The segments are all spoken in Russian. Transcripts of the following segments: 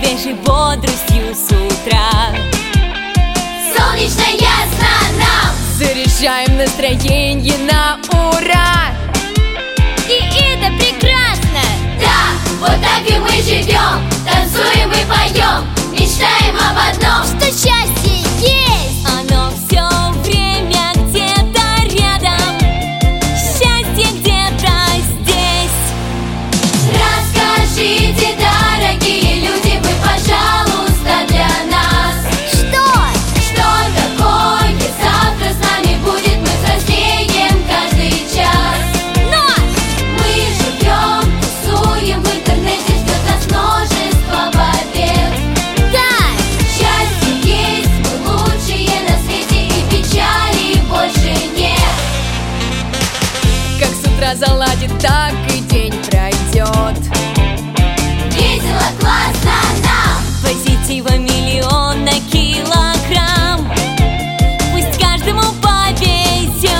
свежей бодростью с утра. Солнечно, ясно нам, заряжаем настроение на ура. и это прекрасно. Да, вот так и мы живем, танцуем и поем, мечтаем об одном, что счастье есть. Оно все время где-то рядом, счастье где-то здесь. Расскажите, дорогие люди, вы, пожалуйста, для нас, что такое завтра с нами будет. Мы взрослеем каждый час, Но мы живем, тусуем, в интернете ждет нас множество побед. так, Счастье есть, мы лучшие на свете, и печали больше нет. как с утра заладит, так и день пройдет. Весело, классно нам, Позитива миллион на килограмм, пусть каждому повезет.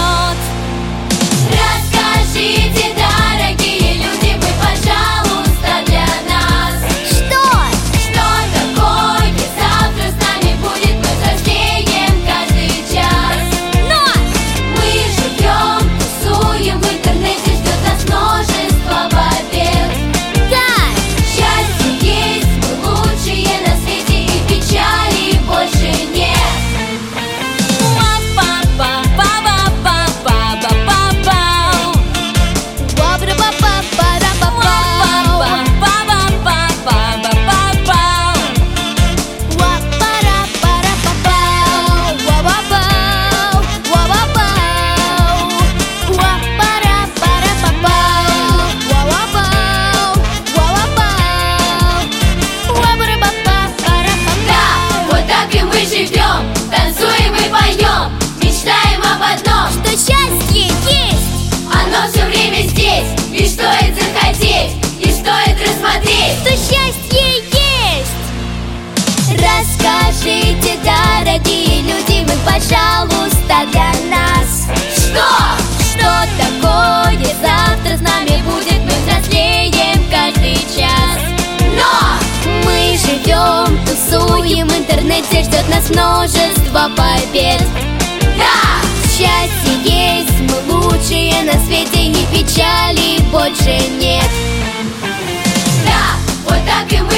расскажите, дорогие люди, вы, пожалуйста, для нас, что такое завтра с нами будет. Мы взрослеем каждый час, Но мы живем, тусуем, в интернете ждет нас множество побед. так, Счастье есть, мы лучшие на свете, и печали больше нет. Да, вот так и мы живем, танцуем и поем, мечтаем об одном, что счастье есть, оно все время здесь, и стоит захотеть, и стоит рассмотреть. что счастье есть. Расскажите, дорогие люди, вы, пожалуйста, для нас, что такое завтра с нами будет. Мы взрослеем каждый час, Но мы живем, тусуем, в интернете ждет нас множество побед. да, Счастье есть, мы лучшие на свете, и печали больше нет. да, вот так и мы